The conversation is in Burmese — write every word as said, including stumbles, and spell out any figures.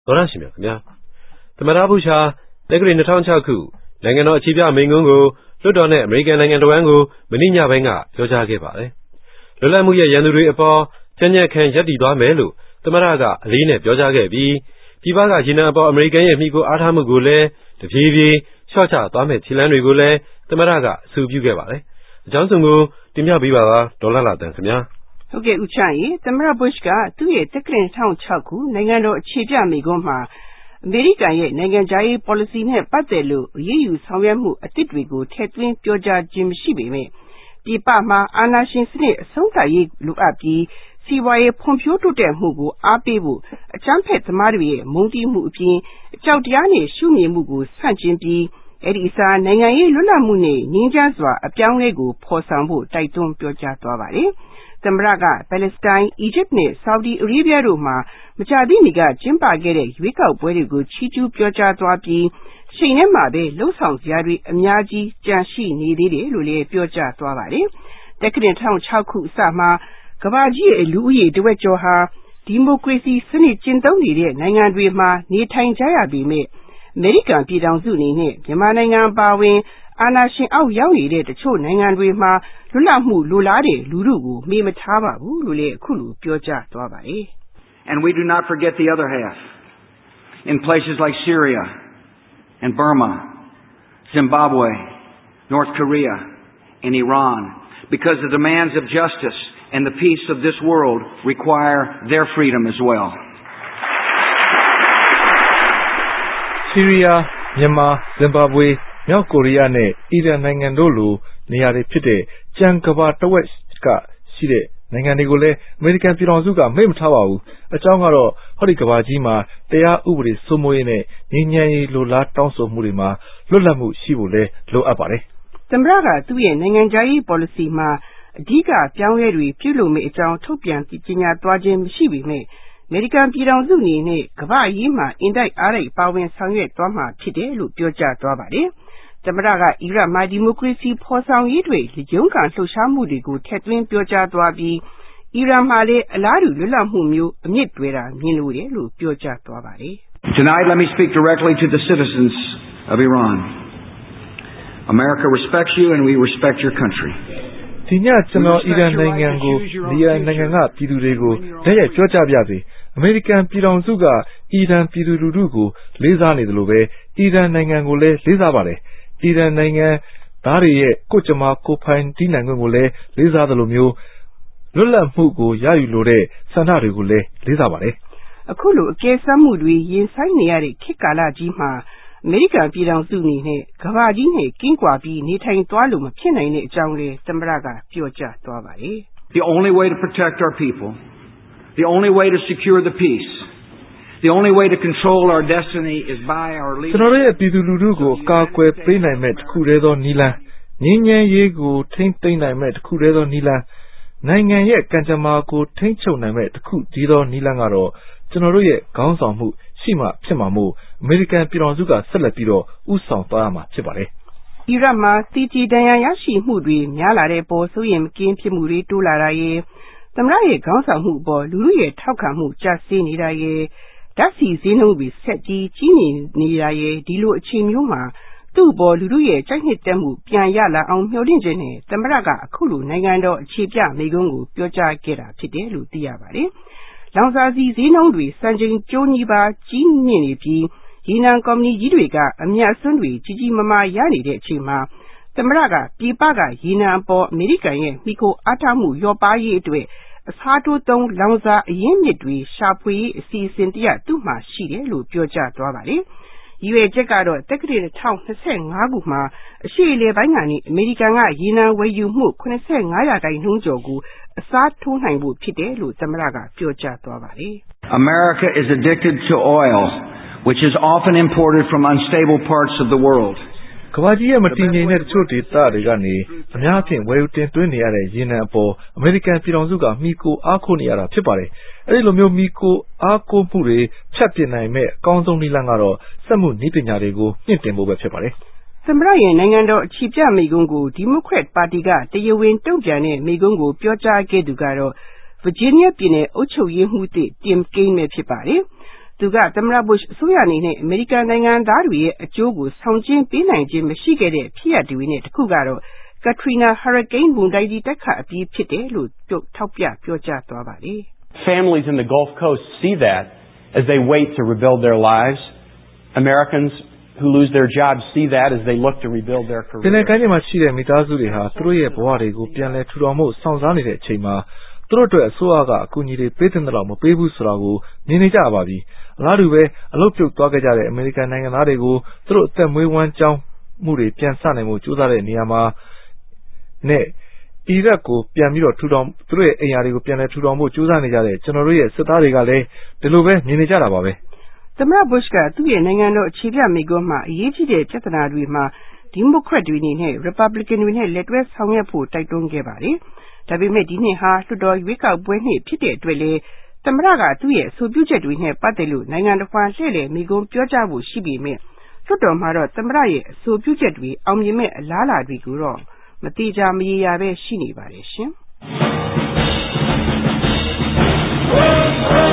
သောရရှိမြခင်ဗျာသမရဘူရှာတက္ကရာ၂၀၀၆ခုနိုင်ငံတော်အခြေပြမိန့်ခွန်းကိုလွှတ်တော်နဲ့အမေရိကန်နိုင်ငံတော်ဝန်ကိုမနေ့ညပိုင်းကပြောကြားခဲ့ပါတယ်လွတ်လပ်မှုရဲ့ရန်သူတွေအပေါ်ကြံ့ကြံ့ခံရပ်တည်သွားမယ်လို့သမရကအလေးနဲ့ပြောကြားခဲ့ပြီးပြည်ပကရေနံအပေါ်အမေရိကန်ရဲ့မိကိုအားထားမှုကိုလည်းတဖြည်းဖြည်းလျှော့ချသွားမယ်ခြေလှမ်းတွေကိုလည်းသမရကအဆိုပြုခဲ့ပါတယ်အကြောင်းစုံကိုတင်ပြပေးပါပါဒေါ်လာလာတန်ခင်ဗျာဟုတ်ကဲ့ဦးချမ်းရေသမရဘုရှ်ကသူ့ရဲ့တက္ကရာ၂၀၀၆ခုနိုင်ငံတော်အခြေပြမိန့်ခွန်းမှာအမေရိကန်ရဲ့နိုင်ငံခြားရေး policy နဲ့ပတ်သက်လို့အရေးယူဆောင်ရွက်မှုအသစ်တွေကိုထည့်သွင်းပြောကြားခြင်းမရှိပေမဲ့ပြည်ပမှာအာဏာရှင်စနစ်အဆုံးသတ်ရေးလိုအပ်ပြီးစီးပွားရေးဖွံ့ဖြိုးတိုးတက်မှုကိုအားပေးဖို့အကြမ်းဖက်သမားတွေရဲ့မုန်းတီးမှုအပြင်အကြောက်တရားနဲ့ရှုမြင်မှုကိုဆန့်ကျင်ပြီးအဲ့ဒီအစားနိုင်ငံရေးလွတ်လပ်မှုနဲ့ငြိမ်းချမ်းစွာအပြောင်းအလဲကိုဖော်ဆောင်ဖို့တိုက်တွန်းပြောကြားသွားပါတယ်သမ္မတကပါလက်စတိုင်း၊အီဂျစ်နဲ့ဆော်ဒီအာရေးဗျတို့မှာမကြာသေးမီကကျင်းပခဲ့တဲ့ရွေးကောက်ပွဲတွေကိုချီးကျူးပြောကြားသွားပြီးချိန်ထဲမှာပဲလှုပ်ဆောင်စရာတွေအများကြီးကြန့်ရှိနေသေးတယ်လို့လည်းပြောကြားသွားပါတယ်။တက္ကရာ၂၀၀၆ခုအစမှာကမ္ဘာကြီးရဲ့လူဦးရေတဝက်ကျော်ဟာဒီမိုကရေစီစနစ်ကျင့်သုံးနေတဲ့နိုင်ငံတွေမှာနေထိုင်ကြရပေမဲ့အမေရိကန်ပြည်ထောင်စုအနေနဲ့မြန်မာနိုင်ငံအပါအဝင်အာဏာရှင်အောက်ရောက်နေတဲ့တချို့နိုင်ငံတွေမှာလွတ်လပ်မှုလိုလားတဲ့လူထုကိုမေ့မထားပါဘူးလို့လည်းအခုလိုပြောကြားသွားပါတယ်။ And we do not forget the other half. In places like Syria and Burma, Zimbabwe, North Korea, and Iran, because the demands of justice and the peace of this world require their freedom as well. Syria, Myanmar, Zimbabwe, မြောက်ကိုရီးယားနဲ့အီရန်နိုင်ငံတို့လိုနေရာတွေဖြစ်တဲ့ကြံကဘာတဝက်ကရှိတဲ့နိုင်ငံတွေကိုလည်းအမေရိကန်ပြည်ထောင်စုကမေ့မထားပါဘူးအကြောင်းကတော့ဟောဒီကဘာကြီးမှာတရားဥပဒေစိုးမိုးရေးနဲ့ငြိမ်းချမ်းရေးလိုလားတောင်းဆိုမှုတွေမှာလွတ်လပ်မှုရှိဖို့လည်းလိုအပ်ပါတယ်သမ္မတကသူ့ရဲ့နိုင်ငံခြားရေး policy မှာအဓိကပြောင်းလဲတွေပြုလုပ်မယ့်အကြောင်းထုတ်ပြန်ကြေညာသွားခြင်းမရှိပေမဲ့အမေရိကန်ပြည်ထောင်စုအနေနဲ့ကမ္ဘာရေးမှာအင်တိုက်အားတိုက်ပါဝင်ဆောင်ရွက်သွားမှာဖြစ်တယ်လို့ပြောကြားသွားပါတယ်သမ္မတကအီရတ်မှာဒီမိုကရေစီဖော်ဆောင်ရေးတွေရုန်းကန်လှုပ်ရှားမှုတွေကိုထည့်သွင်းပြောကြားသွားပြီးအီရန်မှာလည်းအလားတူလွတ်လပ်မှုမျိုးအမြင့်တွယ်တာမြင်လို့တယ်လို့ပြောကြားသွားပါတယ် Tonight let me speak directly to the citizens of Iran. America respects you and we respect your country. ဒီညကျွန်တော်အီရန်နိုင်ငံကိုဒီရန်နိုင်ငံကပြည်သူတွေကိုလက်ရပြောကြားပြစေအမေရိကန်ပြည်ထောင်စုကအီရန်ပြည်သူလူထုကိုလေးစားနေတယ်လို့ပဲအီရန်နိုင်ငံကိုလည်းလေးစားပါတယ်အီရန်နိုင်ငံသားတွေရဲ့ကိုယ်ကြမ္မာကိုယ်ပိုင်တည်နိုင်ခွင့်ကိုလည်းလေးစားတယ်လို့မျိုးလွတ်လပ်မှုကိုရယူလိုတဲ့ဆန္ဒတွေကိုလည်းလေးစားပါတယ်အခုလိုအကဲဆမ်းမှုတွေရင်ဆိုင်နေရတဲ့ခေတ်ကာလကြီးမှာအမေရိကန်ပြည်ထောင်စုအနေနဲ့ကမ္ဘာကြီးနဲ့ကင်းကွာပြီးနေထိုင်သွားလို့မဖြစ်နိုင်တဲ့အကြောင်းလေးသမ္မတကပြောကြားသွားပါတယ် The only way to protect our people, the only way to secure the peace, the only way to control our destiny is by our leaders. ကျွန်တော်ရဲ့ပြည်သူလူထုကိုအကာအကွယ်ပေးနိုင်မဲ့တစ်ခုတည်းသောနည်းလမ်းငြိမ်းချမ်းရေးကိုထိန်းသိမ်းနိုင်မဲ့တစ်ခုတည်းသောနည်းလမ်းနိုင်ငံရဲ့ကံကြမ္မာကိုထိန်းချုပ်နိုင်မဲ့တစ်ခုတည်းသောနည်းလမ်းကတော့ကျွန်တော်တို့ရဲ့ခေါင်းဆောင်မှုရှိမှဖြစ်မှာမို့အမေရိကန်ပြည်ထောင်စုကဆက်လက်ပြီးတော့ဥဆောင်သွားရမှာဖြစ်ပါတယ်အီရတ်မှာတီတီဒဏ်ရာရရှိမှုတွေများလာတဲ့ပေါ်ဆိုရင်မကင်းဖြစ်မှုတွေတိုးလာတာရဲ့သမ္မတရဲ့ခေါင်းဆောင်မှုအပေါ်လူလူရဲ့ထောက်ခံမှုကျဆင်းနေတာရဲ့ဓာတ်ဆီဈေးနှုန်းတွေဆက်ကြီးကြီးနေနေတာရဲ့ဒီလိုအချိန်မျိုးမှာသူ့အပေါ်လူလူရဲ့ကြိုက်နှစ်သက်မှုပြန်ရလာအောင်မျှော်လင့်ခြင်းနဲ့သမ္မတကအခုလိုနိုင်ငံတော်အခြေပြမိန့်ခွန်းကိုပြောကြားခဲ့တာဖြစ်တယ်လို့သိရပါတယ်။လောင်စာဆီဈေးနှုန်းတွေစံချိန်ကျိုးညီပါကြီးမြင့်နေပြီးရေနံကုမ္ပဏီကြီးတွေကအမြတ်အစွန်းတွေကြီးကြီးမားမားရနေတဲ့အချိန်မှာသမ္မတကပြည်ပကရေနံအပေါ်အမေရိကန်ရဲ့မိခိုအားထားမှုလျော့ပါးရေးအတွက်အစားထိုးသုံးလောင်စာအရင်းမြစ်တွေရှာဖွေရေးအစီအစဉ်တရသူ့မှာရှိတယ်လို့ပြောကြားသွားပါတယ်။ရည်ရွယ်ချက်ကတော့တက္ကရာ၂၀၂၅ခုမှာအရှေ့အလယ်ပိုင်းကနေအမေရိကန်ကရေနံဝယ်ယူမှု၇၅ရာခိုင်နှုန်းကျော်ကိုအစားထိုးနိုင်ဖို့ဖြစ်တယ်လို့သမ္မတကပြောကြားသွားပါတယ်။ America is addicted to oil, which is often imported from unstable parts of the world. ကမ္ဘာကြီးရဲ့မတည်ငြိမ်တဲ့တချို့ဒေသတွေကနေအများအပြားဝယ်ယူတင်သွင်းနေရတဲ့ရေနံအပေါ်အမေရိကန်ပြည်ထောင်စုကမှီခိုအားကိုးနေရတာဖြစ်ပါတယ်။အဲဒီလိုမျိုးမှီခိုအားကိုးမှုတွေဖြတ်ပစ်နိုင်မဲ့အကောင်းဆုံးနည်းလမ်းကတော့စက်မှုနည်းပညာတွေကိုမြင့်တင်ဖို့ပဲဖြစ်ပါတယ်။သမ္မတရဲ့နိုင်ငံတော်အခြေပြမိန့်ခွန်းကိုဒီမိုကရက်ပါတီကတရားဝင်တုံ့ပြန်တဲ့မိန့်ခွန်းကိုပြောကြားခဲ့သူကတော့ Virginia ပြည်နယ်အုပ်ချုပ်ရေးမှူးသစ် Tim Kaine ပဲဖြစ်ပါတယ်။သူကသမ္မတ Bush အစိုးရအနေနဲ့အမေရိကန်နိုင်ငံသားတွေရဲ့အကျိုးကိုဆောင်ကျဉ်ပေးနိုင်ခြင်းမရှိခဲ့တဲ့ဖြစ်ရပ်တွေနဲ့တစ်ခုကတော့ Katrina ဟာရီကိန်းမုန်တိုင်းကြီးတိုက်ခတ်အပြီးဖြစ်တယ်လို့ထောက်ပြပြောကြားသွားပါတယ် Families in the Gulf Coast see that as they wait to rebuild their lives. Americans who lose their jobs see that as they look to rebuild their careers. ပင်လယ်ကမ်းခြေမှာရှိတဲ့မိသားစုတွေဟာသူတို့ရဲ့ဘဝတွေကိုပြန်လည်ထူထောင်ဖို့စောင့်စားနေတဲ့အချိန်မှာသူတို့အတွက်အစိုးရကအကူအညီတွေပေးတဲ့လောက်မပေးဘူးဆိုတာကိုမြင်နေကြပါပြီ။အလားတူပဲအလုပ်ပြုတ်သွားခဲ့ကြတဲ့အမေရိကန်နိုင်ငံသားတွေကိုသူတို့အသက်မွေးဝမ်းကြောင်းမှုတွေပြန်ဆနိုင်မှုကြိုးစားတဲ့နေရာမှာနဲ့အီရတ်ကိုပြန်ပြီးတော့ထူထောင်သူတို့ရဲ့အိမ်ယာတွေကိုပြန်လည်ထူထောင်ဖို့ကြိုးစားနေကြတဲ့ကျွန်တော်တို့ရဲ့စစ်သားတွေကလည်းဒီလိုပဲမြင်နေကြတာပါပဲသမ္မတ Bush ကသူ့ရဲ့နိုင်ငံတော်အခြေပြမိန့်ခွန်းမှာအရေးကြီးတဲ့ပြဿနာတွေမှာဒီမိုကရက်တွေအနေနဲ့ Republican တွေနဲ့လက်တွဲဆောင်ရွက်ဖို့တိုက်တွန်းခဲ့ပါတယ်။ဒါပေမဲ့ဒီနှစ်ဟာလွှတ်တော်ရွေးကောက်ပွဲနှစ်ဖြစ်တဲ့အတွက်လေသမ္မတကသူ့ရဲ့အဆိုပြုချက်တွေနဲ့ပတ်သက်လို့နိုင်ငံတော်မှာလှည့်လည်မိန့်ခွန်းပြောကြားဖို့ရှိပေမဲ့လွှတ်တော်မှာတော့သမ္မတရဲ့အဆိုပြုချက်တွေအောင်မြင်မဲ့အလားအလာတွေကိုတော့မတိကျမရေရာပဲရှိနေပါတယ်ရှင်။